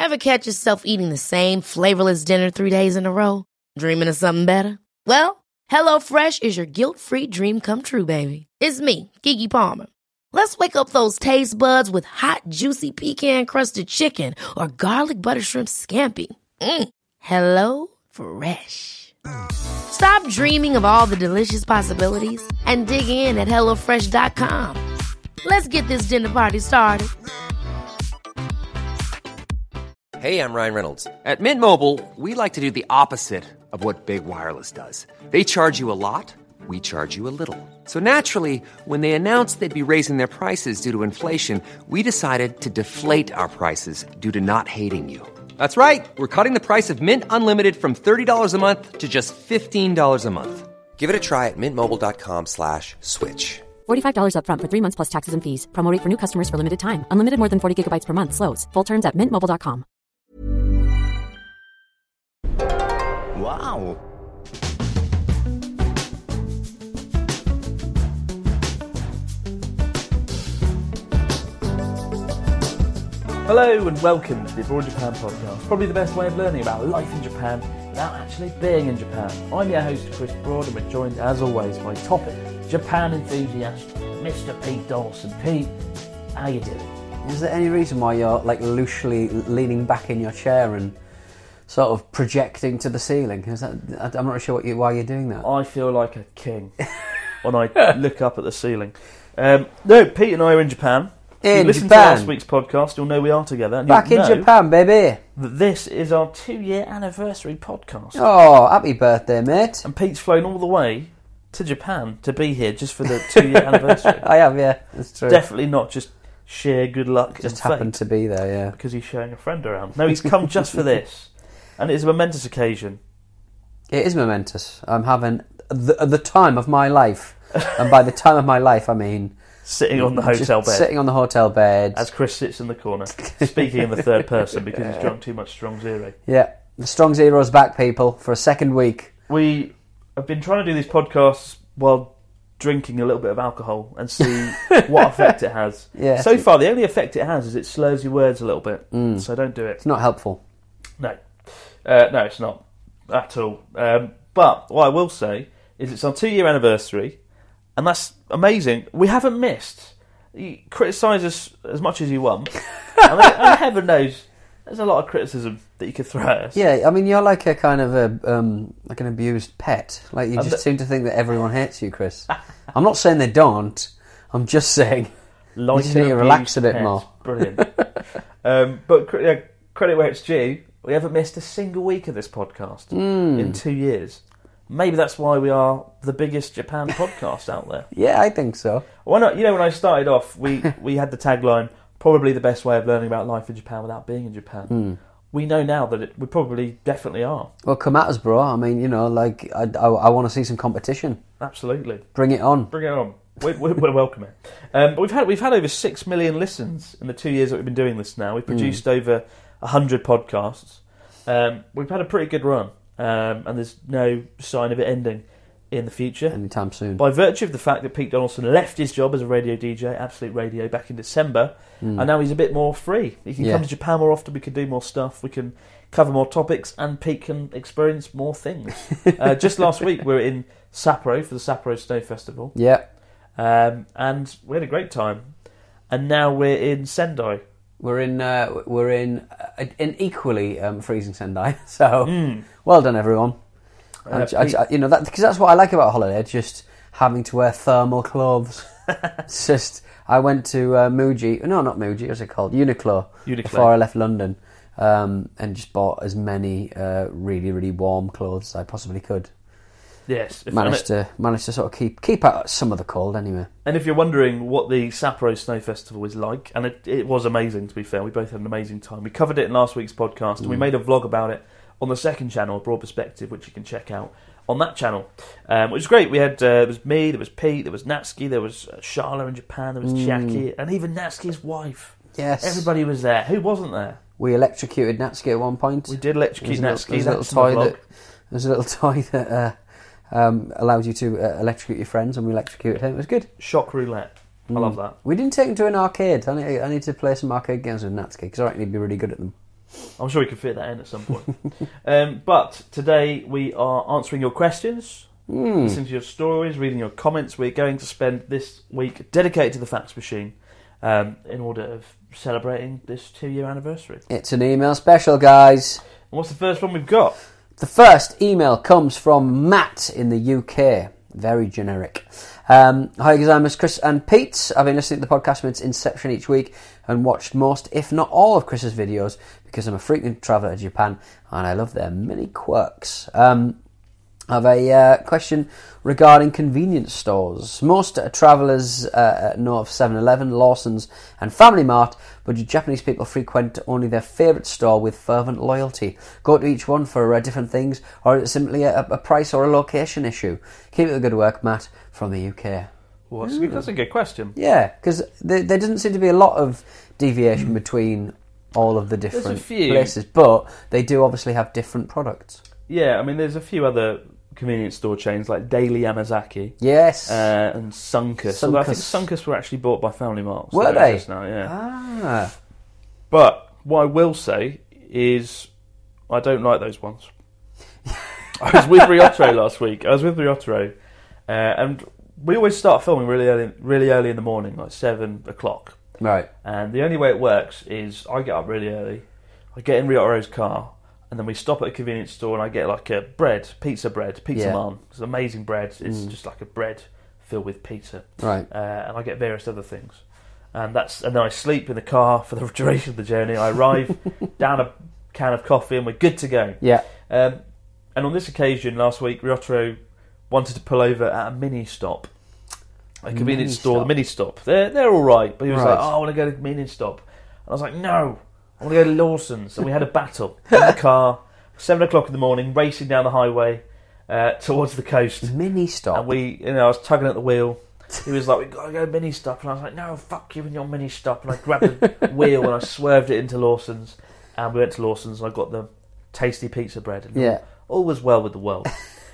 Ever catch yourself eating the same flavorless dinner 3 days in a row? Dreaming of something better? Well, HelloFresh is your guilt-free dream come true, baby. It's me, Keke Palmer. Let's wake up those taste buds with hot, juicy pecan-crusted chicken or garlic butter shrimp scampi. Hello Fresh. Stop dreaming of all the delicious possibilities and dig in at HelloFresh.com. Let's get this dinner party started. Hey, I'm Ryan Reynolds. At Mint Mobile, we like to do the opposite of what Big Wireless does. They charge you a lot, we charge you a little. So naturally, when they announced they'd be raising their prices due to inflation, we decided to deflate our prices due to not hating you. That's right. We're cutting the price of Mint Unlimited from $30 a month to just $15 a month. Give it a try at mintmobile.com/switch. $45 up front for 3 months plus taxes and fees. Promo rate for new customers for limited time. Unlimited more than 40 gigabytes per month. Slows full terms at mintmobile.com. Wow. Hello and welcome to the Abroad Japan podcast. Probably the best way of learning about life in Japan without actually being in Japan. I'm your host Chris Broad and we're joined as always by topic Japan enthusiast Mr. Pete Dawson. Pete, how you doing? Is there any reason why you're like loosely leaning back in your chair and sort of projecting to the ceiling? Is that, I'm not sure why you're doing that. I feel like a king when I look up at the ceiling. No, Pete and I are in Japan. If you listen to last week's podcast, you'll know we are together. And back in Japan, baby. That this is our 2-year anniversary podcast. Oh, happy birthday, mate. And Pete's flown all the way to Japan to be here just for the 2-year anniversary. I have, yeah. That's true. Definitely not just sheer good luck. Just happened to be there, yeah. Because he's showing a friend around. No, he's come just for this. And it's a momentous occasion. It is momentous. I'm having the time of my life. And by the time of my life, I mean... Sitting on the hotel bed. Sitting on the hotel bed. As Chris sits in the corner. Speaking in the third person because he's drunk too much Strong Zero. Yeah. The Strong Zero's back, people, for a second week. We have been trying to do these podcasts while drinking a little bit of alcohol and see what effect it has. Yeah. So far, the only effect it has is it slurs your words a little bit. So don't do it. It's not helpful. No. No, it's not. At all. But what I will say is it's our 2-year anniversary. And that's amazing. We haven't missed. You criticise us as much as you want. and heaven knows, there's a lot of criticism that you could throw at us. Yeah, I mean, you're like a kind of like an abused pet. Like you just seem to think that everyone hates you, Chris. I'm not saying they don't. I'm just saying you just need to relax a bit more. Brilliant. But credit where it's due. We haven't missed a single week of this podcast in 2 years. Maybe that's why we are the biggest Japan podcast out there. Yeah, I think so. Why not? You know, when I started off, we had the tagline, probably the best way of learning about life in Japan without being in Japan. We know now that we probably definitely are. Well, come at us, bro. I mean, you know, like, I want to see some competition. Absolutely. Bring it on. Bring it on. We'll welcome it. But we've had over 6 million listens in the 2 years that we've been doing this now. We've produced over 100 podcasts. We've had a pretty good run. And there's no sign of it ending in the future. Anytime soon. By virtue of the fact that Pete Donaldson left his job as a radio DJ, Absolute Radio, back in December, and now he's a bit more free. He can come to Japan more often, we can do more stuff, we can cover more topics, and Pete can experience more things. Just last week we were in Sapporo for the Sapporo Snow Festival. Yeah. And we had a great time. And now we're in Sendai. We're in an equally freezing Sendai, so well done, everyone. You know, because that's what I like about holiday, just having to wear thermal clothes. It's just, I went to Muji, no, not Muji, what's it called? Uniqlo. Before I left London, and just bought as many really, really warm clothes as I possibly could. Yes. Managed to sort of keep out some of the cold anyway. And if you're wondering what the Sapporo Snow Festival is like, and it was amazing, to be fair, we both had an amazing time. We covered it in last week's podcast, and we made a vlog about it on the second channel, Broad Perspective, which you can check out on that channel, which was great. We had there was me, there was Pete, there was Natsuki, there was Charla in Japan, there was Chiaki, and even Natsuki's wife. Yes. Everybody was there. Who wasn't there? We electrocuted Natsuki at one point. We did electrocute Natsuki. There's a little toy that allowed you to electrocute your friends, and we electrocuted him. It was good. Shock roulette. I love that. We didn't take him to an arcade. I need to play some arcade games with Natsuki, because I reckon he'd be really good at them. I'm sure we can fit that in at some point. But today we are answering your questions, listening to your stories, reading your comments. We're going to spend this week dedicated to the fax machine in order of celebrating this 2-year anniversary. It's an email special, guys. And what's the first one we've got? The first email comes from Matt in the UK. Very generic. Hi, Gazamas, Chris and Pete. I've been listening to the podcast from its inception each week and watched most, if not all, of Chris's videos because I'm a frequent traveller to Japan and I love their many quirks. I have a question regarding convenience stores. Most travellers know of 7-Eleven, Lawson's and Family Mart, but do Japanese people frequent only their favourite store with fervent loyalty? Go to each one for different things, or is it simply a price or a location issue? Keep up the good work, Matt, from the UK. Well, that's a good question. Yeah, because there doesn't seem to be a lot of deviation between all of the different places, but they do obviously have different products. Yeah, I mean, there's a few other convenience store chains like Daily Yamazaki. Yes. And Sunkus. Although I think Sunkus were actually bought by Family Mart. So were they? Now, yeah. Ah. But what I will say is I don't like those ones. I was with Ryotaro last week. And we always start filming really early in the morning, like 7 o'clock. Right. And the only way it works is I get up really early, I get in Ryotaro's car, and then we stop at a convenience store and I get like a pizza man. It's amazing bread. It's just like a bread filled with pizza. Right. And I get various other things. And then I sleep in the car for the duration of the journey. I arrive, down a can of coffee, and we're good to go. Yeah. And on this occasion, last week, Ryotaro wanted to pull over at a mini stop. A convenience store, the mini stop. They're all right, but he was like, I want to go to the mini stop. And I was like, no, I want to go to Lawson's. And we had a battle in the car, 7 o'clock in the morning, racing down the highway towards the coast. Mini stop. And I was tugging at the wheel. He was like, we've got to go mini stop. And I was like, no, fuck you and your mini stop. And I grabbed the wheel and I swerved it into Lawson's. And we went to Lawson's and I got the tasty pizza bread. And all was well with the world.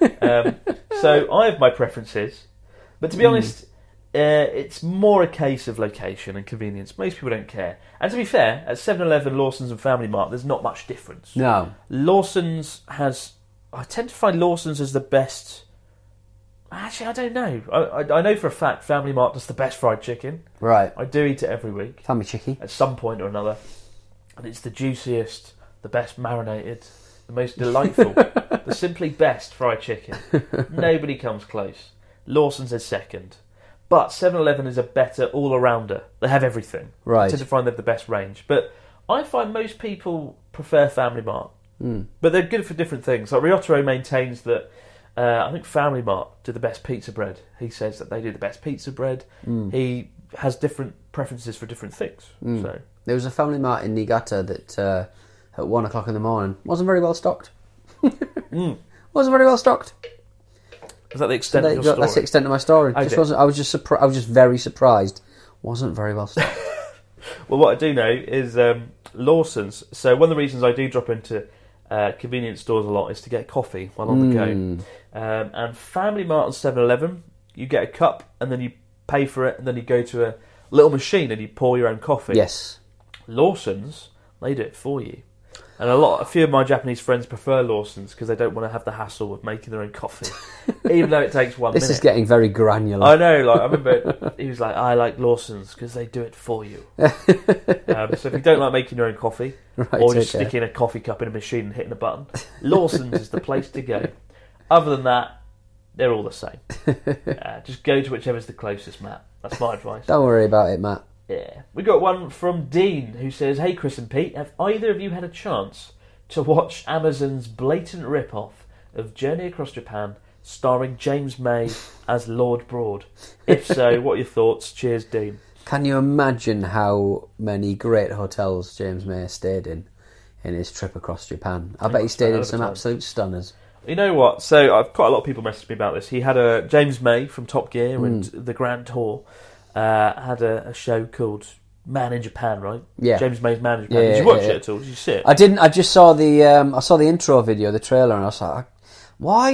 So I have my preferences. But to be honest, it's more a case of location and convenience. Most people don't care. And to be fair, at 7-Eleven, Lawson's and Family Mart, there's not much difference. No. Lawson's has... I tend to find Lawson's as the best... Actually, I don't know. I know for a fact Family Mart does the best fried chicken. Right. I do eat it every week. Family chicky. At some point or another. And it's the juiciest, the best marinated, the most delightful, the simply best fried chicken. Nobody comes close. Lawson's is second. But 7-Eleven is a better all-arounder. They have everything. Right. I tend to find they have the best range. But I find most people prefer Family Mart. But they're good for different things. Like Ryotaro maintains that I think Family Mart do the best pizza bread. He says that they do the best pizza bread. He has different preferences for different things. So there was a Family Mart in Niigata that at 1 o'clock in the morning wasn't very well stocked. Wasn't very well stocked. Is that the extent of your story? That's the extent of my story. Okay. I was just very surprised. Wasn't very well stocked. Well, what I do know is Lawson's. So one of the reasons I do drop into convenience stores a lot is to get coffee while on the go. And Family Mart and 7-Eleven, you get a cup and then you pay for it and then you go to a little machine and you pour your own coffee. Yes. Lawson's, they do it for you. And a few of my Japanese friends prefer Lawson's because they don't want to have the hassle of making their own coffee, even though it takes 1 minute. This is getting very granular. I know. Like I remember, he was like, "I like Lawson's because they do it for you." So if you don't like making your own coffee, or just sticking a coffee cup in a machine and hitting a button, Lawson's is the place to go. Other than that, they're all the same. Just go to whichever's the closest, Matt. That's my advice. Don't worry about it, Matt. Yeah. We got one from Dean who says, "Hey Chris and Pete, have either of you had a chance to watch Amazon's blatant rip-off of Journey Across Japan starring James May as Lord Broad? If so, what are your thoughts? Cheers, Dean." Can you imagine how many great hotels James May stayed in his trip across Japan? I bet he stayed in some absolute stunners. You know what? So I've quite a lot of people messaged me about this. He had a James May from Top Gear and the Grand Tour. Had a show called Man in Japan, right? Yeah. James May's Man in Japan. Did you watch it at all? Did you see it? I didn't. I just saw the intro video, the trailer, and I was like, why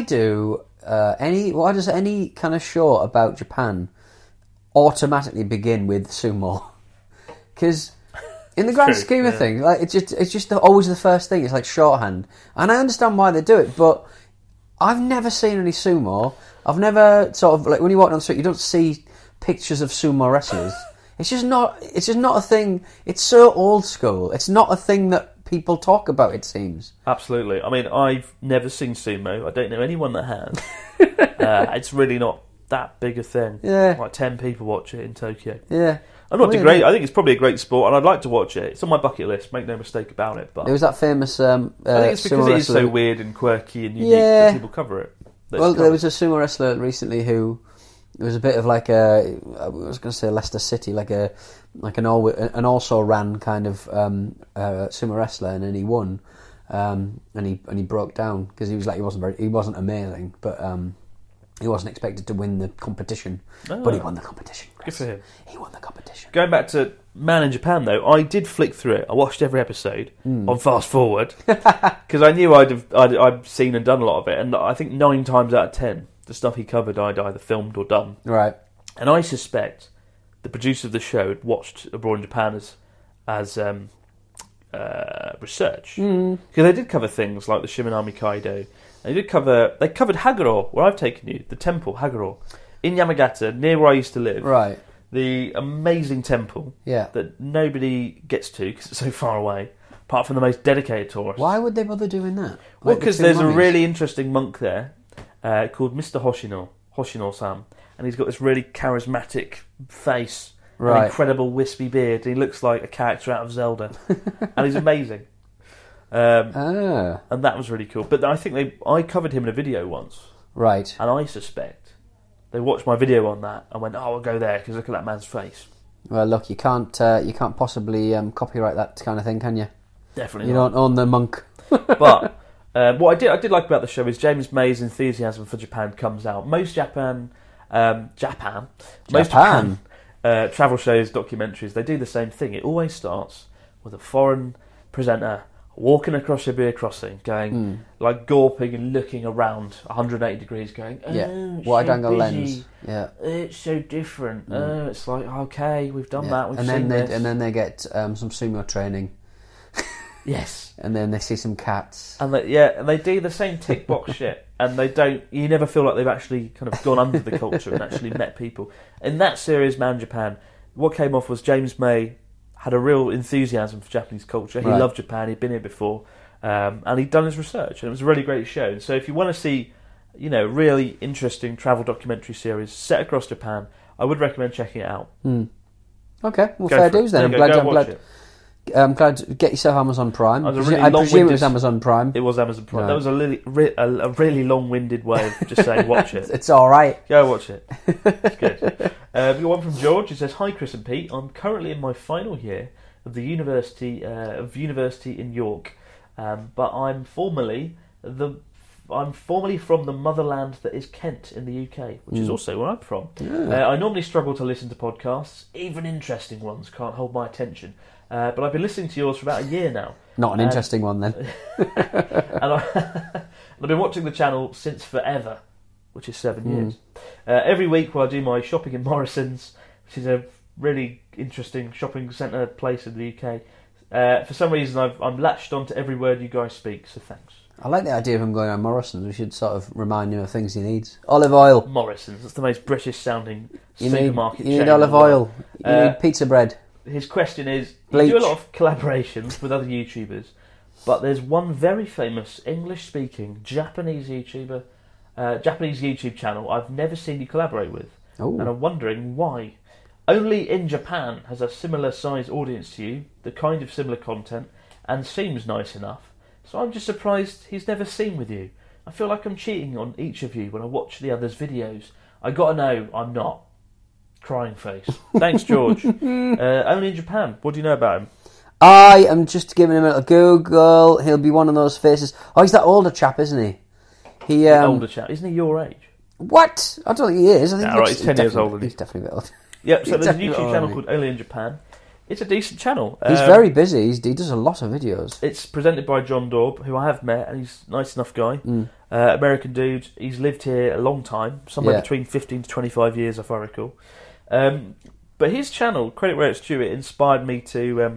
does any kind of show about Japan automatically begin with sumo? Because In the grand true, scheme of yeah. things, like it's just always the first thing. It's like shorthand, and I understand why they do it, but I've never seen any sumo. I've never sort of like when you walk down the street, you don't see pictures of sumo wrestlers. It's just not a thing. It's so old school. It's not a thing that people talk about. It seems. Absolutely. I mean, I've never seen sumo. I don't know anyone that has. It's really not that big a thing. Yeah. Like 10 people watch it in Tokyo. Yeah. I'm not Weird, degrading. isn't it? I think it's probably a great sport, and I'd like to watch it. It's on my bucket list. Make no mistake about it. But There was that famous. I think it's because sumo it is so wrestler. weird and quirky and unique Yeah. that people cover it. Well, there was a sumo wrestler recently who it was a bit of like I was going to say Leicester City, like an also ran kind of sumo wrestler, and then he won, and he broke down because he wasn't amazing, but he wasn't expected to win the competition, but he won the competition. Good for him. He won the competition. Going back to Man in Japan, though, I did flick through it. I watched every episode on fast forward because I knew I'd seen and done a lot of it, and I think 9 times out of 10, the stuff he covered I'd either filmed or done. Right. And I suspect the producer of the show had watched Abroad in Japan as research because they did cover things like the Shimanami Kaido. They covered Haguro, where I've taken you, the temple Haguro in Yamagata, near where I used to live. Right. The amazing temple Yeah. that nobody gets to because it's so far away, apart from the most dedicated tourists. Why would they bother doing that? Well, Like the because two there's a mummies? really interesting monk there called Mr. Hoshino-san, and he's got this really charismatic face, Right. an incredible wispy beard. He looks like a character out of Zelda, and he's amazing. Ah, And that was really cool. But I think I covered him in a video once, right. and I suspect they watched my video on that and went, "Oh, I'll go there because look at that man's face." Well, look, you can't possibly copyright that kind of thing, can you? Definitely You not. don't own the monk. But what I did like about the show is James May's enthusiasm for Japan comes out. Most Japan travel shows, documentaries, they do the same thing. It always starts with a foreign presenter walking across Shibuya Crossing, going like gawping and looking around 180 degrees, going, "Oh, Yeah, it's wide so angle busy. lens. Yeah, It's so different. Oh, it's like, okay, we've done yeah. that. We've and seen then this. they get some sumo training, Yes. and then they see some cats. And they do the same tick box shit, and they don't. You never feel like they've actually kind of gone under the culture and actually met people. In that series, Man Japan, what came off was James May had a real enthusiasm for Japanese culture. He Right. loved Japan. He'd been here before, and he'd done his research, and it was a really great show. So if you want to see, really interesting travel documentary series set across Japan, I would recommend checking it out. Okay, well, Go fair for it. dues then. There you go, go watch it. I'm glad to get yourself Amazon Prime. That was a really I presume it was long-winded- Amazon Prime. It was Amazon Prime. Right. That was a really long-winded way of just saying watch it. It's all right. Go watch it. It's good. We got one from George who says, "Hi Chris and Pete. I'm currently in my final year of the university in York, but I'm formerly from the motherland that is Kent in the UK, which is also where I'm from. I normally struggle to listen to podcasts, even interesting ones can't hold my attention. But I've been listening to yours for about a year now. Not an interesting one then. And I've been watching the channel since forever, which is 7 years. Every week while I do my shopping in Morrison's, which is a really interesting shopping centre place in the UK, for some reason I'm latched onto every word you guys speak, so thanks. I like the idea of him going on Morrison's. We should sort of remind him of things he needs. Olive oil. Morrison's, that's the most British sounding You supermarket need chain in olive the world. oil. You need pizza bread. His question is, Bleach. you do a lot of collaborations with other YouTubers, but there's one very famous English-speaking Japanese YouTube channel I've never seen you collaborate with, Ooh. and I'm wondering why. Only in Japan has a similar size audience to you, the kind of similar content, and seems nice enough, so I'm just surprised he's never seen with you. I feel like I'm cheating on each of you when I watch the others' videos. I gotta know I'm not. Crying face. Thanks, George. Only in Japan. What do you know about him? I am just giving him a little Google. He'll be one of those faces. Oh, he's that older chap, isn't he? He Older chap. Isn't he your age? What? I don't think he is. I think Nah, right, he's 10 years older than you. He's definitely a bit old. Yep, so He's there's a definitely YouTube older channel than me. called Only in Japan. It's a decent channel. He's very busy. He does a lot of videos. It's presented by John Daub, who I have met, and he's a nice enough guy. American dude. He's lived here a long time, somewhere Yeah. between 15 to 25 years, if I recall. But his channel, credit where it's due, it inspired me to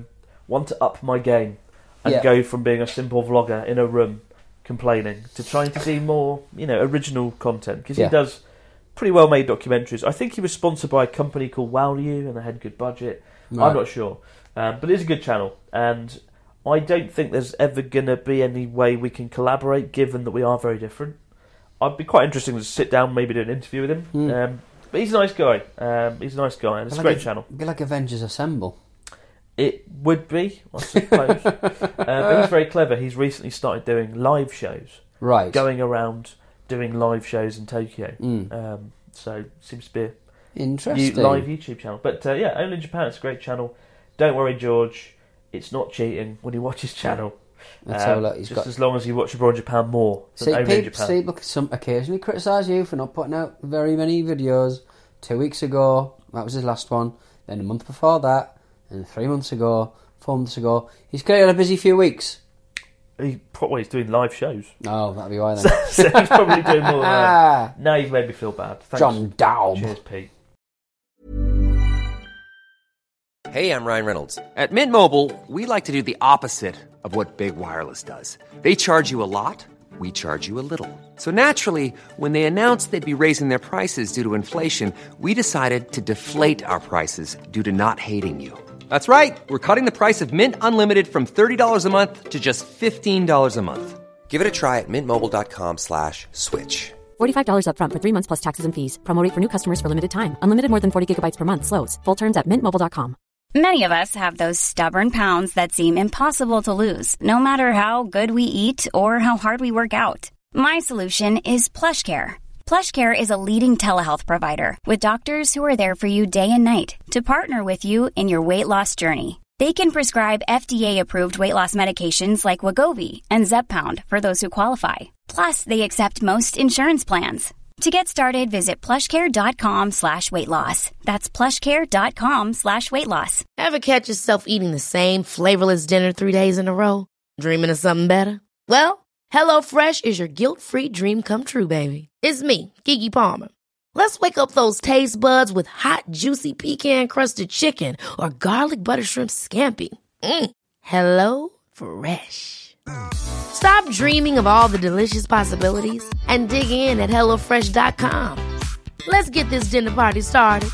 want to up my game and go from being a simple vlogger in a room complaining to trying to do more, original content, because he does pretty well made documentaries. I think he was sponsored by a company called WowU and they had a good budget. Right. I'm not sure, but it is a good channel, and I don't think there's ever going to be any way we can collaborate, given that we are very different. I'd be quite interested to sit down, maybe do an interview with him. But he's a nice guy. And it's a great channel. It'd be like Avengers Assemble. It would be, I suppose. But he's very clever. He's recently started doing live shows. Right. Going around doing live shows in Tokyo. So seems to be a interesting live YouTube channel. But Only in Japan, it's a great channel. Don't worry, George. It's not cheating when you watch his channel. As long as you watch Abroad Japan more than Only in Japan. Look, some occasionally criticise you for not putting out very many videos. 2 weeks ago, that was his last one. Then a month before that, and 3 months ago, 4 months ago. He's clearly had a busy few weeks. He's doing live shows. Oh, that'd be why then. So he's probably doing more than that. Now you've made me feel bad. Thanks. John Daub. Cheers, Pete. Hey, I'm Ryan Reynolds. At Mint Mobile, we like to do the opposite of what Big Wireless does. They charge you a lot, we charge you a little. So naturally, when they announced they'd be raising their prices due to inflation, we decided to deflate our prices due to not hating you. That's right. We're cutting the price of Mint Unlimited from $30 a month to just $15 a month. Give it a try at mintmobile.com/switch. $45 up front for 3 months plus taxes and fees. Promo rate for new customers for limited time. Unlimited more than 40 gigabytes per month. Slows full terms at mintmobile.com. Many of us have those stubborn pounds that seem impossible to lose, no matter how good we eat or how hard we work out. My solution is PlushCare. PlushCare is a leading telehealth provider with doctors who are there for you day and night to partner with you in your weight loss journey. They can prescribe FDA-approved weight loss medications like Wegovy and Zepbound for those who qualify. Plus, they accept most insurance plans. To get started, visit plushcare.com/weightloss. That's plushcare.com/weightloss. Ever catch yourself eating the same flavorless dinner 3 days in a row? Dreaming of something better? Well, HelloFresh is your guilt-free dream come true, baby. It's me, Keke Palmer. Let's wake up those taste buds with hot, juicy pecan-crusted chicken or garlic butter shrimp scampi. Hello Fresh. Stop dreaming of all the delicious possibilities and dig in at HelloFresh.com. Let's get this dinner party started.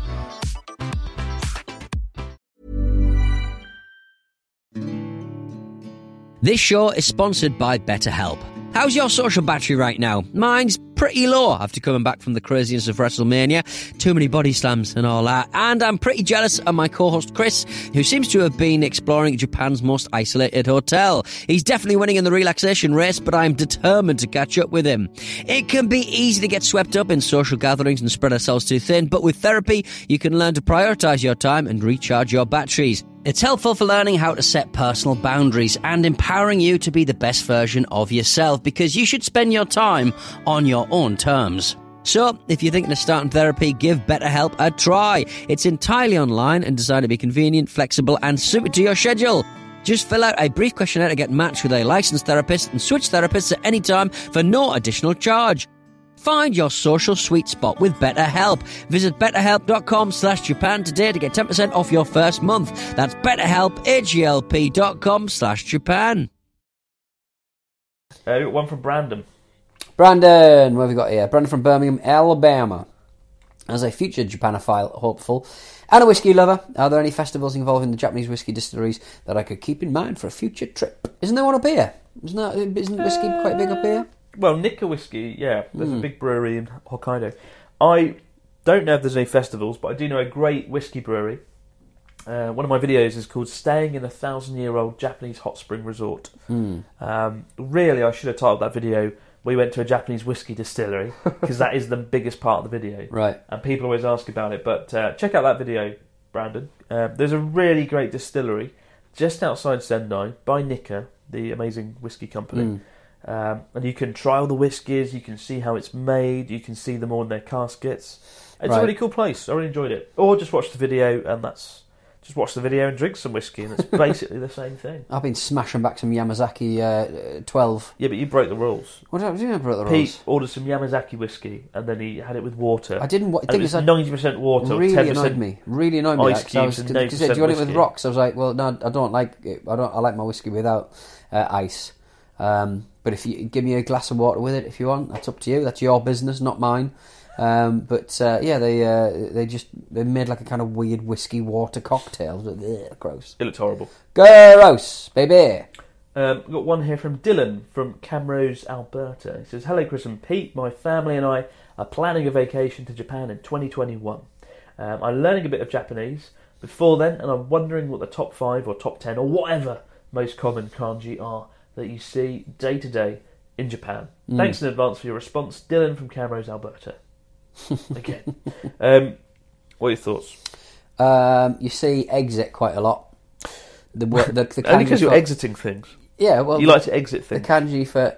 This show is sponsored by BetterHelp. How's your social battery right now? Mine's pretty low after coming back from the craziness of WrestleMania. Too many body slams and all that. And I'm pretty jealous of my co-host Chris, who seems to have been exploring Japan's most isolated hotel. He's definitely winning in the relaxation race, but I'm determined to catch up with him. It can be easy to get swept up in social gatherings and spread ourselves too thin, but with therapy, you can learn to prioritise your time and recharge your batteries. It's helpful for learning how to set personal boundaries and empowering you to be the best version of yourself, because you should spend your time on your own terms. So, if you're thinking of starting therapy, give BetterHelp a try. It's entirely online and designed to be convenient, flexible and suited to your schedule. Just fill out a brief questionnaire to get matched with a licensed therapist and switch therapists at any time for no additional charge. Find your social sweet spot with BetterHelp. Visit betterhelp.com/Japan today to get 10% off your first month. That's BetterHelp, HELP.com/Japan. One from Brandon. Brandon, what have we got here? Brandon from Birmingham, Alabama. As a future Japanophile hopeful and a whiskey lover, are there any festivals involving the Japanese whiskey distilleries that I could keep in mind for a future trip? Isn't there one up here? Isn't whiskey quite big up here? Well, Nikka Whiskey, yeah. There's a big brewery in Hokkaido. I don't know if there's any festivals, but I do know a great whiskey brewery. One of my videos is called Staying in a 1,000-Year-Old Japanese Hot Spring Resort. Really, I should have titled that video, We Went to a Japanese Whiskey Distillery, because that is the biggest part of the video. Right. And people always ask about it. But check out that video, Brandon. There's a really great distillery just outside Sendai by Nikka, the amazing whiskey company. And you can try all the whiskies, you can see how it's made, you can see them all in their caskets. It's a really cool place. I really enjoyed it. Or just watch the video, and that's just watch the video and drink some whiskey, and it's basically the same thing. I've been smashing back some Yamazaki 12. Yeah, but you broke the rules. What did I do? I broke the rules. Pete ordered some Yamazaki whiskey, and then he had it with water. I didn't. It was 90% water, really 10% annoyed me. Really annoyed me. ice cubes and 90% he said, "Do you want it with whiskey?" rocks?" I was like, "Well, no, I don't like it. I like my whiskey without ice. But if you give me a glass of water with it, if you want, that's up to you. That's your business, not mine." Yeah, they made like a kind of weird whiskey water cocktail. Gross. It looked horrible. Gross, baby. We've got one here from Dylan from Camrose, Alberta. He says, "Hello, Chris and Pete. My family and I are planning a vacation to Japan in 2021. I'm learning a bit of Japanese before then, and I'm wondering what the top 5 or top 10 or whatever most common kanji are that you see day to day in Japan. Thanks in advance for your response, Dylan from Camrose, Alberta." Again. What are your thoughts? You see exit quite a lot. The Only because you're exiting things. Yeah, well, you like to exit things. The kanji for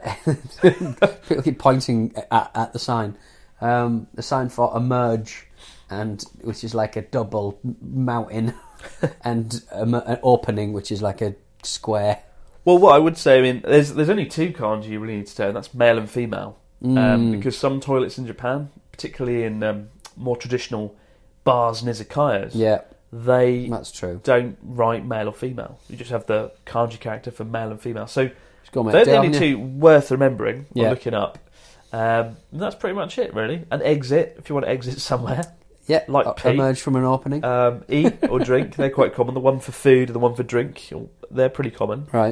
people keep pointing at the sign. The sign for emerge, and which is like a double mountain, and an opening, which is like a square. Well, what I would say, I mean, there's only 2 kanji you really need to say, and that's male and female. Because some toilets in Japan, particularly in more traditional bars and izakayas, that's true. Don't write male or female. You just have the kanji character for male and female. So go, mate. they're the only 2 worth remembering or looking up. And that's pretty much it, really. An exit, if you want to exit somewhere. Yeah, like Pete. Emerge from an opening. Eat or drink, they're quite common. The one for food and the one for drink, they're pretty common. Right.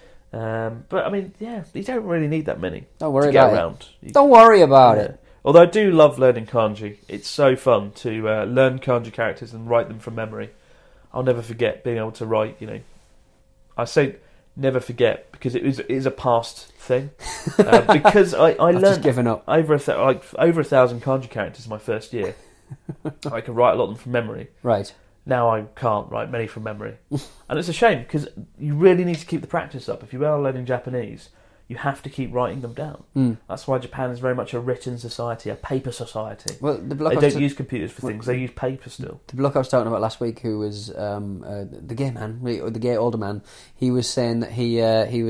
But I mean, yeah, you don't really need that many Don't worry to get about around. Don't worry about it. Although I do love learning kanji. It's so fun to learn kanji characters and write them from memory. I'll never forget being able to write, I say never forget because it is a past thing. Because I learned just given up. over 1,000 kanji characters my first year. I could write a lot of them from memory. Right. Now I can't write many from memory. And it's a shame because you really need to keep the practice up. If you are learning Japanese, you have to keep writing them down. That's why Japan is very much a written society, a paper society. Well, they don't use computers for things, they use paper still. The bloke I was talking about last week, who was the gay man, the gay older man, he was saying that he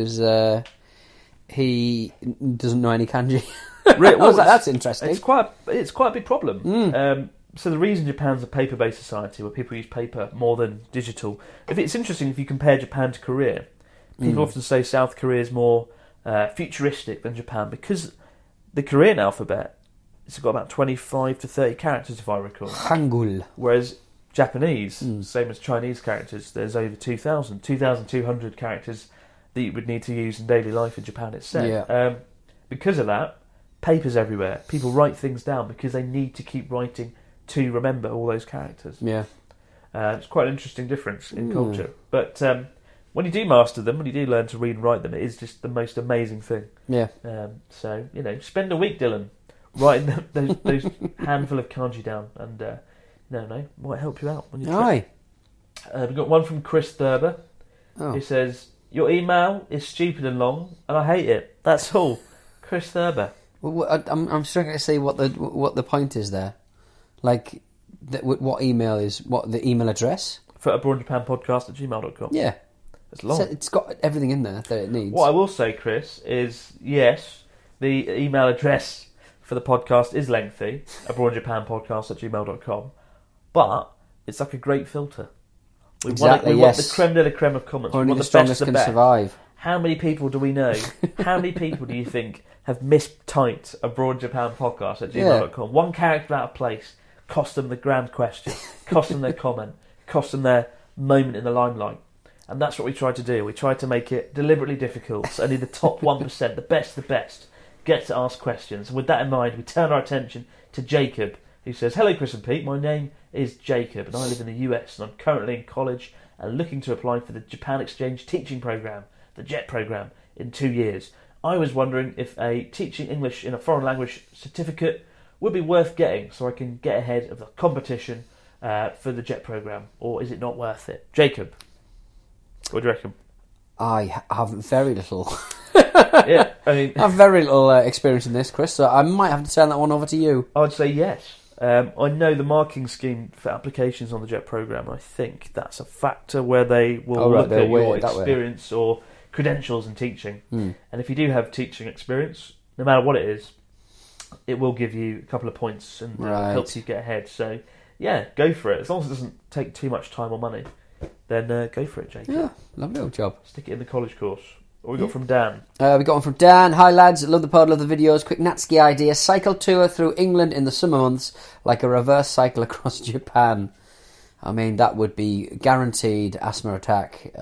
doesn't know any kanji. Well, that's interesting. It's quite a big problem. So the reason Japan's a paper-based society, where people use paper more than digital, it's interesting if you compare Japan to Korea. People often say South Korea is more futuristic than Japan because the Korean alphabet, it's got about 25 to 30 characters, if I recall. Hangul. Whereas Japanese, same as Chinese characters, there's over 2,200 characters that you would need to use in daily life in Japan, it's said. Yeah. Because of that, papers everywhere. People write things down because they need to keep writing to remember all those characters. Yeah. It's quite an interesting difference in culture. But when you do master them, when you do learn to read and write them, it is just the most amazing thing. Yeah. So, spend a week, Dylan, writing those handful of kanji down, and might help you out when you trip. We've got one from Chris Thurber, who says, "Your email is stupid and long, and I hate it. That's all." Chris Thurber. Well, I'm struggling to see what the point is there. Like, what email is, what the email address? For abroadjapanpodcast@gmail.com. Yeah. It's long. So it's got everything in there that it needs. What I will say, Chris, is yes, the email address for the podcast is lengthy, abroadjapanpodcast@gmail.com, but it's like a great filter. We want the creme de la creme of comments. Only we want the best strongest of the can best. survive. How many people do we know? How many people do you think have mistyped abroadjapanpodcast@gmail.com? One character out of place cost them the grand question, cost them their comment, cost them their moment in the limelight. And that's what we tried to do. We tried to make it deliberately difficult, so only the top 1%, the best, get to ask questions. And with that in mind, we turn our attention to Jacob, who says, "Hello, Chris and Pete. My name is Jacob, and I live in the US, and I'm currently in college and looking to apply for the Japan Exchange Teaching Programme, the JET programme, in 2 years. I was wondering if a teaching English in a foreign language certificate would be worth getting so I can get ahead of the competition for the JET programme, or is it not worth it?" Jacob, what do you reckon? I have very little. Yeah, I mean, I have very little experience in this, Chris, so I might have to turn that one over to you. I would say yes. I know the marking scheme for applications on the JET programme, I think that's a factor where they will look at your experience or credentials in teaching. And if you do have teaching experience, no matter what it is, it will give you a couple of points and helps you get ahead. So, yeah, go for it. As long as it doesn't take too much time or money, then go for it, Jake. Yeah, lovely old job. Stick it in the college course. What we got from Dan? We got one from Dan. Hi lads, love the pod, love the videos. Quick Natsuki idea: cycle tour through England in the summer months, like a reverse cycle across Japan. I mean, that would be guaranteed asthma attack.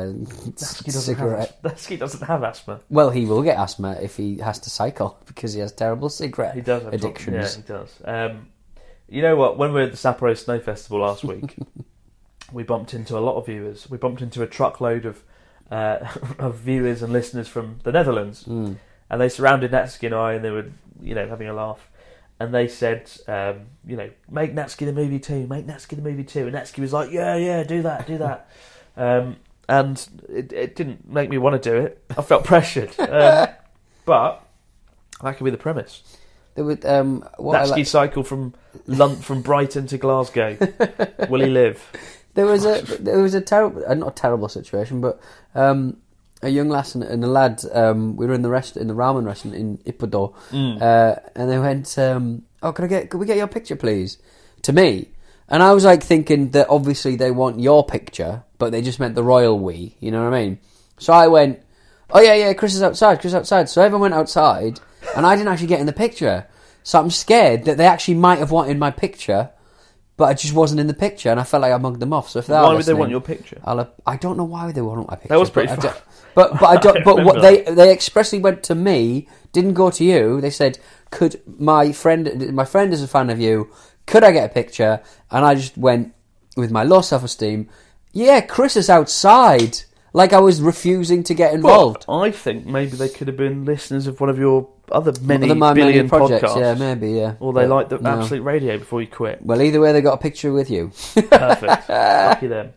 Natsuki doesn't have asthma. Well, he will get asthma if he has to cycle because he has terrible cigarette addictions. He does. You know what? When we were at the Sapporo Snow Festival last week, we bumped into a lot of viewers. We bumped into a truckload of viewers and listeners from the Netherlands, and they surrounded Natsuki and I, and they were, having a laugh. And they said, make Natsuki the movie too, make Natsuki the movie too. And Natsuki was like, yeah, do that. And it didn't make me want to do it. I felt pressured. But that could be the premise. There would, Natsuki cycle from Brighton to Glasgow. Will he live? There was a terrible, not a terrible situation, but a young lass and a lad. We were in the ramen restaurant in Ippodo, and they went, "Could we get your picture, please?" To me, and I was like thinking that obviously they want your picture, but they just meant the royal we. You know what I mean? So I went, "Oh yeah, Chris is outside. So everyone went outside, and I didn't actually get in the picture. So I'm scared that they actually might have wanted my picture. But I just wasn't in the picture, and I felt like I mugged them off. So if they why would they want your picture? I don't know why they want my picture. That was pretty fun. But I don't. But what they expressly went to me, didn't go to you. They said, "Could my friend is a fan of you? Could I get a picture?" And I just went with my low self-esteem. Yeah, Chris is outside. Like I was refusing to get involved. Well, I think maybe they could have been listeners of one of your other many billion projects. podcasts. Yeah, maybe, yeah. Or they liked the Absolute Radio before you quit. Well, either way, they got a picture with you. Perfect. Lucky them.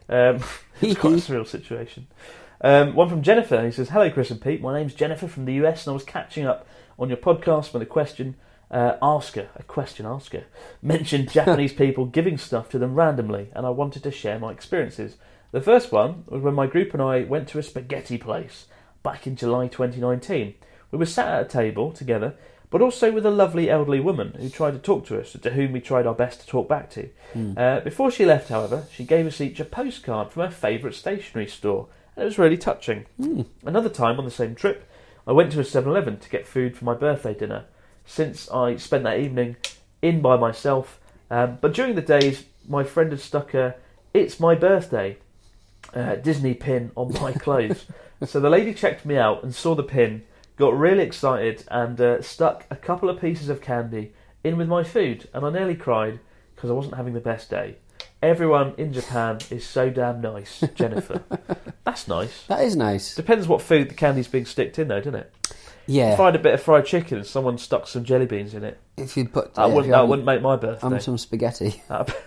It's quite a surreal situation. One from Jennifer. He says, "Hello, Chris and Pete. My name's Jennifer from the US, and I was catching up on your podcast when a question asker mentioned Japanese people giving stuff to them randomly, and I wanted to share my experiences. The first one was when my group and I went to a spaghetti place back in July 2019. We were sat at a table together, but also with a lovely elderly woman who tried to talk to us, to whom we tried our best to talk back to. Before she left, however, she gave us each a postcard from her favourite stationery store, and it was really touching. Another time on the same trip, I went to a 7-Eleven to get food for my birthday dinner, since I spent that evening in by myself, but during the days, my friend had stuck a "It's my birthday" Disney pin on my clothes. So the lady checked me out and saw the pin, got really excited, and stuck a couple of pieces of candy in with my food, and I nearly cried because I wasn't having the best day. Everyone in Japan is so damn nice, Jennifer. That's nice. That is nice. Depends what food the candy's being sticked in, though, doesn't it? Yeah. If I had a bit of fried chicken and someone stuck some jelly beans in it, if you put that wouldn't make my birthday. Some spaghetti.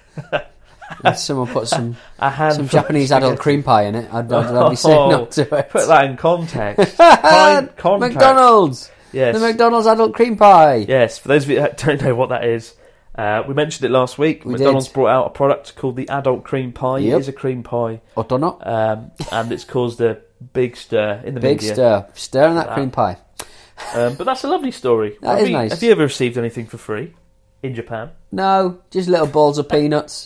If someone put some Japanese spaghetti. Adult cream pie in it, I'd be saying no to it. Put that in context. McDonald's! Yes. The McDonald's Adult cream pie! Yes, for those of you that don't know what that is, we mentioned it last week. McDonald's brought out a product called the Adult Cream Pie. Yep. It is a cream pie. Otono. And it's caused a big stir in the media. Big stir. Stirring that cream pie. But that's a lovely story. That is nice. Have you ever received anything for free in Japan? No, just little balls of peanuts.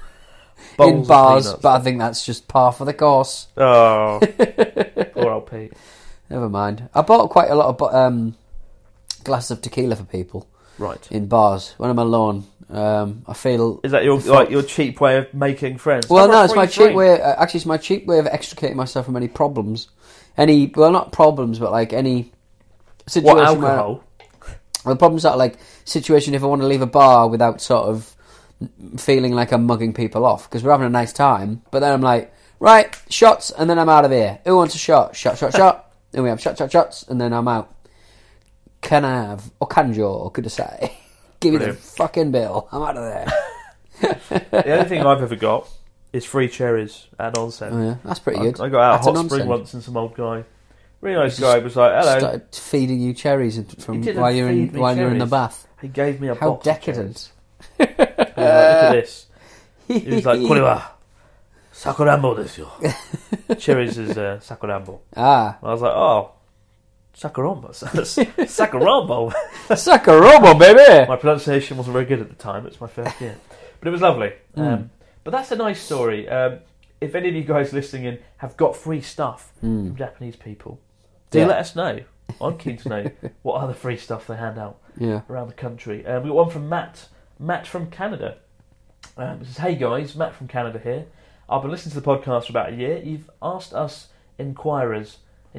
In bars, but I think that's just par for the course. Oh, poor old Pete. Never mind. I bought quite a lot of glasses of tequila for people. Right. In bars when I'm alone. I feel. Is that your cheap way of making friends? Well, no, it's my cheap way. Actually, it's my cheap way of extricating myself from any problems. Not problems, but like any situation. What, alcohol? The problems are like situation if I want to leave a bar without sort of feeling like I'm mugging people off because we're having a nice time, but then I'm like, right, shots, and then I'm out of here. Who wants a shot? Shot. Then we have shots, and then I'm out. Can I have Okanjo or Kudasai? Give me the fucking bill. I'm out of there. The only thing I've ever got is free cherries at Onsen. Oh yeah, that's pretty good. I got out of Hot Spring once and some old guy, really nice guy, was like, hello. Started feeding you cherries from while you're in the bath. He gave me a How box decadent. Look at this. He was like, "Korewa, sakurambo desu yo." Cherries is sakurambo. Ah. And I was like, "Oh, sakurambo, sakurambo." Sakurambo, baby! My pronunciation wasn't very good at the time. It's my first year, but it was lovely. But that's a nice story. If any of you guys listening in have got free stuff from Japanese people, do let us know. I'm keen to know what other free stuff they hand out around the country. We got one from Matt from Canada. It says, "Hey guys, Matt from Canada here. I've been listening to the podcast for about a year. You've asked us inquirers,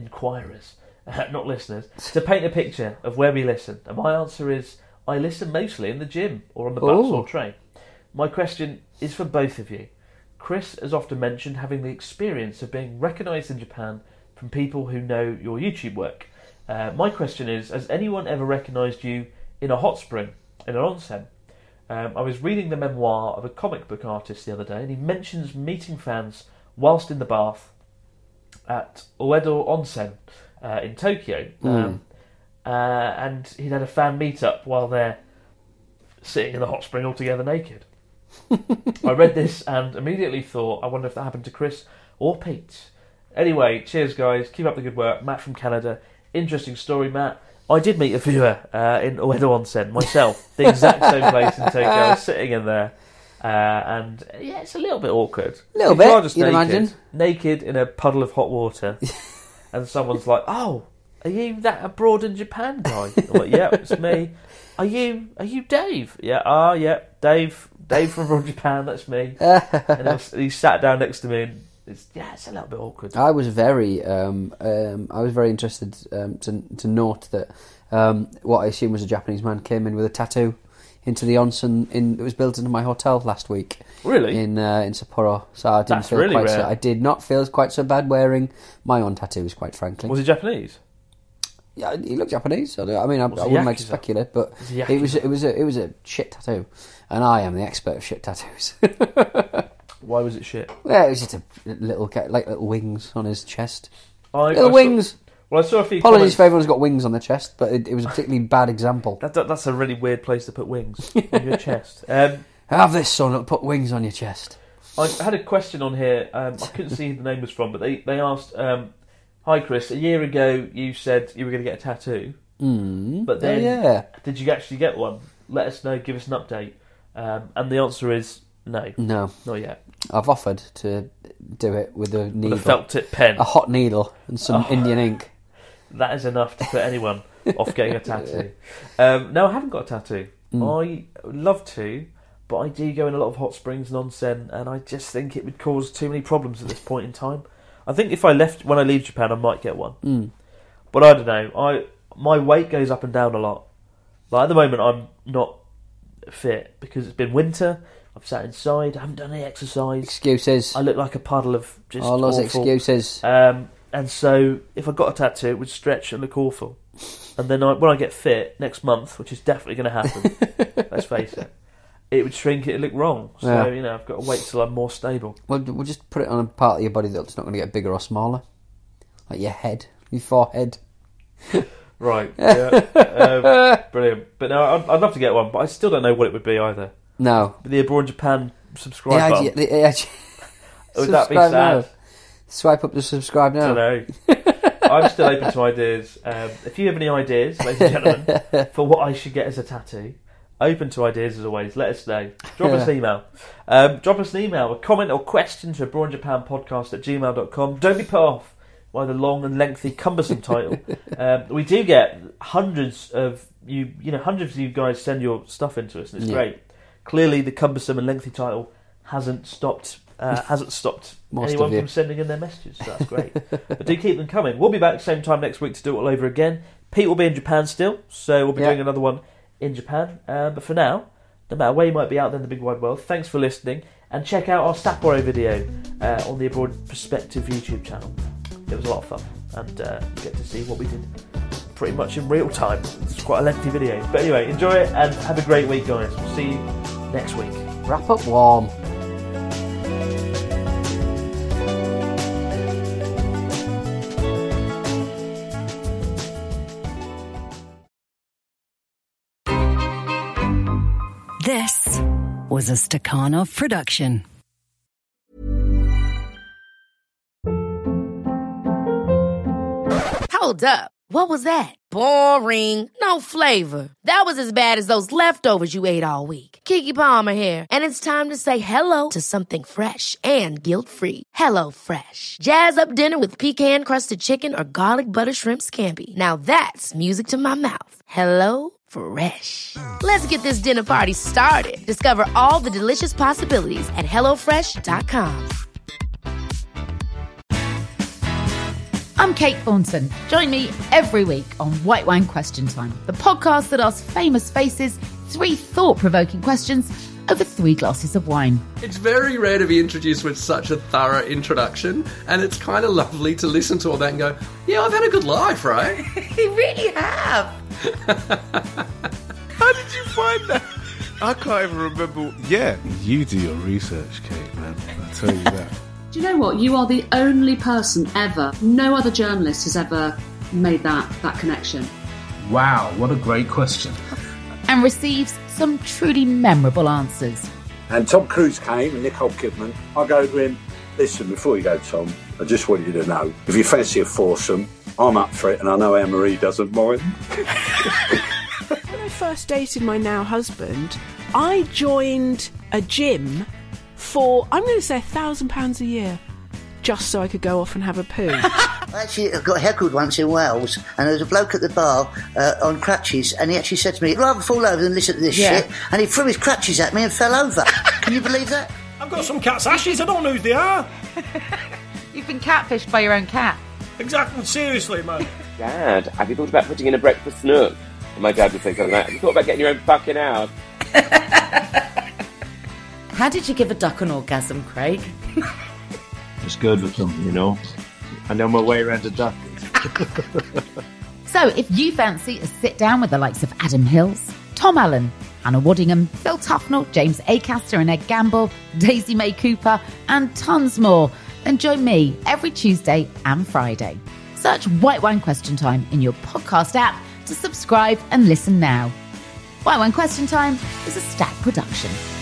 not listeners, to paint a picture of where we listen. And my answer is, I listen mostly in the gym or on the bus or train. My question is for both of you. Chris has often mentioned having the experience of being recognised in Japan from people who know your YouTube work. My question is, has anyone ever recognised you in a hot spring, in an onsen? I was reading the memoir of a comic book artist the other day, and he mentions meeting fans whilst in the bath at Uedo Onsen in Tokyo. And he'd had a fan meet-up while they're sitting in the hot spring all together naked. I read this and immediately thought, I wonder if that happened to Chris or Pete. Anyway, cheers guys, keep up the good work. Matt from Canada. Interesting story, Matt. I did meet a viewer in Uedo Onsen myself. The exact same place in Tokyo. I was sitting in there. And yeah, it's a little bit awkward. A little bit, you'd imagine. Naked in a puddle of hot water. And someone's like, "Oh, are you that abroad in Japan guy?" I'm like, "Yeah, it's me." Are you Dave? Yeah, yeah, Dave from abroad Japan, that's me. And he sat down next to me and it's a little bit awkward. I was very interested to note that what I assume was a Japanese man came in with a tattoo into the onsen it was built into my hotel last week. Really? In Sapporo. So I didn't feel really quite rare. I did not feel quite so bad wearing my own tattoos, quite frankly. Was he Japanese? Yeah, he looked Japanese. I wouldn't like to speculate, but it was a shit tattoo, and I am the expert of shit tattoos. Why was it shit? Yeah, it was just a little wings on his chest. Wings. I saw a few. Apologies if everyone's got wings on their chest, but it was a particularly bad example. That's a really weird place to put wings on your chest. Have this, son. Put wings on your chest. I had a question on here. I couldn't see who the name was from, but they asked. Hi Chris, a year ago you said you were going to get a tattoo, but then did you actually get one? Let us know, give us an update. And the answer is no. No. Not yet. I've offered to do it with a needle. With a felt tip pen. A hot needle and some Indian ink. That is enough to put anyone off getting a tattoo. No, I haven't got a tattoo. I would love to, but I do go in a lot of hot springs and onsen, and I just think it would cause too many problems at this point in time. I think when I leave Japan, I might get one. But I don't know. My weight goes up and down a lot. Like at the moment, I'm not fit because it's been winter. I've sat inside. I haven't done any exercise. Excuses. I look like a puddle of just all those awful excuses. And so, if I got a tattoo, it would stretch and look awful. And then when I get fit next month, which is definitely going to happen, let's face it, it would shrink it and look wrong. So, I've got to wait till I'm more stable. Well, we'll just put it on a part of your body that's not going to get bigger or smaller. Like your head, your forehead. Right, yeah. Brilliant. But no, I'd love to get one, but I still don't know what it would be either. No. The Abroad Japan subscribe button. Would that be sad? Now. Swipe up to subscribe now. I don't know. I'm still open to ideas. If you have any ideas, ladies and gentlemen, for what I should get as a tattoo, open to ideas as always. Let us know. Drop us an email. A comment or question to abroadjapanpodcast@gmail.com. Don't be put off by the long and lengthy, cumbersome title. We do get hundreds of you guys send your stuff into us, and it's great. Clearly, the cumbersome and lengthy title hasn't stopped anyone from sending in their messages, so that's great. But do keep them coming. We'll be back same time next week to do it all over again. Pete will be in Japan still, so we'll be doing another one in Japan. But for now, no matter where you might be out there in the big wide world, thanks for listening, and check out our Sapporo video on the Abroad Perspective YouTube channel. It was a lot of fun, and you get to see what we did pretty much in real time. It's quite a lengthy video. But anyway, enjoy it, and have a great week, guys. We'll see you next week. Wrap up warm. This was a Stakhanov production. Hold up. What was that? Boring. No flavor. That was as bad as those leftovers you ate all week. Keke Palmer here, and it's time to say hello to something fresh and guilt-free. Hello Fresh. Jazz up dinner with pecan-crusted chicken or garlic butter shrimp scampi. Now that's music to my mouth. Hello Fresh. Let's get this dinner party started. Discover all the delicious possibilities at HelloFresh.com. I'm Kate Thornton. Join me every week on White Wine Question Time, the podcast that asks famous faces 3 thought-provoking questions over 3 glasses of wine. It's very rare to be introduced with such a thorough introduction, and it's kind of lovely to listen to all that and go, yeah, I've had a good life, right? You really have. How did you find that? I can't even remember. Yeah, you do your research, Kate, man. I tell you that. Do you know what? You are the only person ever, no other journalist has ever made that connection. Wow, what a great question. And receives some truly memorable answers. And Tom Cruise came and Nicole Kidman. I go to him, listen, before you go, Tom, I just want you to know, if you fancy a foursome, I'm up for it, and I know Anne-Marie doesn't mind. When I first dated my now husband, I joined a gym for, I'm going to say, £1,000 a year, just so I could go off and have a poo. I actually got heckled once in Wales, and there was a bloke at the bar on crutches, and he actually said to me, I'd rather fall over than listen to this shit, and he threw his crutches at me and fell over. Can you believe that? I've got some cat's ashes, I don't know who they are. You've been catfished by your own cat. Exactly, seriously, man. Dad, have you thought about putting in a breakfast nook? And my dad would say something like, have you thought about getting your own fucking house? How did you give a duck an orgasm, Craig? It's good with them, you know. I know my way around a duck. So, if you fancy a sit-down with the likes of Adam Hills, Tom Allen, Anna Waddingham, Phil Tufnell, James Acaster and Ed Gamble, Daisy May Cooper, and tons more, then join me every Tuesday and Friday. Search White Wine Question Time in your podcast app to subscribe and listen now. White Wine Question Time is a Stack production.